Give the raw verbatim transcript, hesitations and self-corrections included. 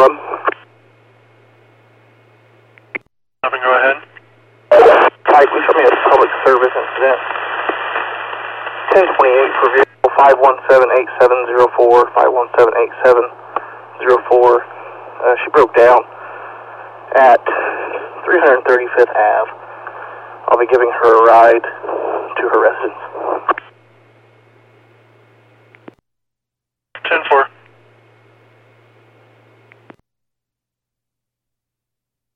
Club. Seven, go ahead. Hi, please show me a public service incident. ten twenty-eight for vehicle five one seven eight seven zero four, five one seven eight seven zero four. Uh, she broke down at three thirty-fifth Avenue. I'll be giving her a ride to her residence.